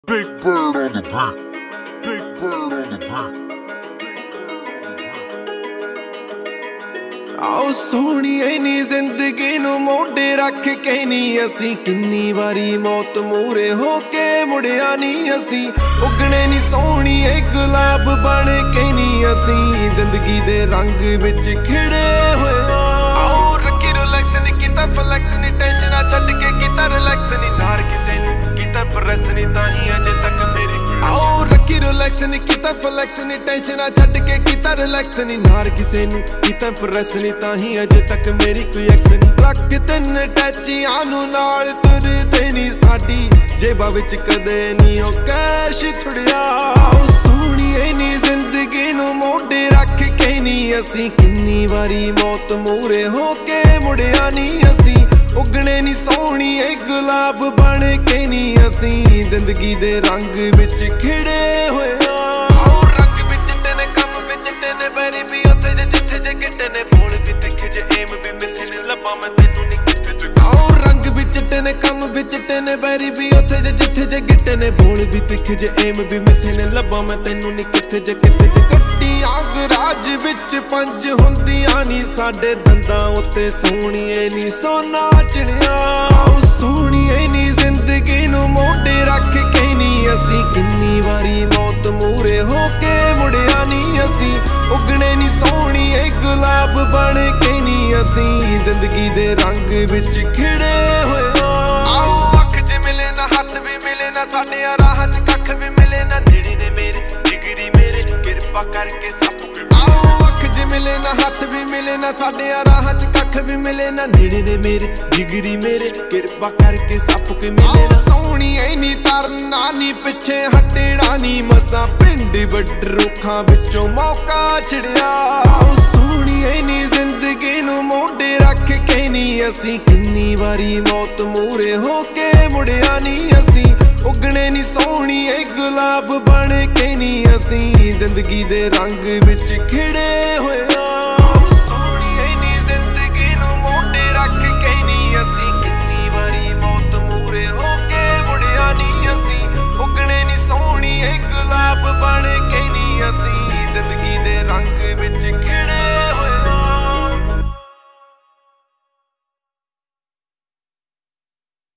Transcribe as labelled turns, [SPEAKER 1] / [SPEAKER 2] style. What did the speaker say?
[SPEAKER 1] Big bird on the beat. Big bird on the beat.
[SPEAKER 2] आओ सोहणीए नी जिंदगी नू मोढे रख के नी असी किन्नी वारी मौत मूरे होके मुड़िया नी असी उगने नी सोहणीए गुलाब बन के नी असी जिंदगी दे रंग विच खिड़े होए आओ रखी रिलैक्स नी कीता फ्लैक्स नी टेंशन छड्ड के कीता रिलैक्स नी नार किसे नू कीता प्रेस नी ताही अजे तक मेरी आओ रखी रिलैक्स नी कीता फ्लैक्स नी टेंशन छड्ड के कीता रिलैक्स नी नार किसे नू कीता प्रेस नी ताही अजे तक मेरी कोई एक्स नी रख तिन टैचियां नू नाल तुरदे नी साडी जेबां विच कदे नी ओ कैश थुड़िया आओ सोहणीए नी जिंदगी नू मोढे रख के नी असी किन्नी वारी मौत मूरे होके मुड़िया नी असी उगने नी सोहणीए गुलाब बन के नी असी जिंदगी दे रंग विच खिड़े होए आओ रंग विच टने कम विच टने बैरी भी उत्थे जे जिथे जे गिट्टे ने बोल भी तिखे जे एम भी मिथे ने लब्बा मैं तैनू नी किथे जे आओ रंग विच टने कम विच टने बैरी भी उत्थे जे जिथे जे गिट्टे ने बोल भी तिखे जे एम भी मिथे ने लब्बा मैं तैनू नी किथे जे कट्टी आग राज विच पंज हुंदियां नी साडे दंदां उत्ते सोहणीए नी सोना चिड़िया आओ सोहणीए नी जिंदगी नू मोढे रख के नी असी किन्नी वारी मौत मूरे होके मुड़िया नी असी उगने नी सोहणीए गुलाब बन के नी असी जिंदगी दे रंग विच खिड़े होए आओ अख च मिले ना हथ भी मिले ना साडे राह च कख भी मिले ना नेड़े ने मेरे जिगरी मेरे किरपा करके सब आओ अख च मिले ना हथ भी मिले ना साडे राह च कख भी मिले ना नेड़े ने मेरे जिगरी मेरे किरपा करके सब के मिले ना सोहणीए नी तरना नी पिछे हटना नी मसा पिंड बड़ रुखां विचों मौका छिड़िया आओ सोहणीए नी जिंदगी नू मोढे रख के नी असी किन्नी वारी मौत मूरे होके मुड़िया नी असी उगने नी सोहणीए गुलाब बन के नी असी जिंदगी दे रंग विच खिड़े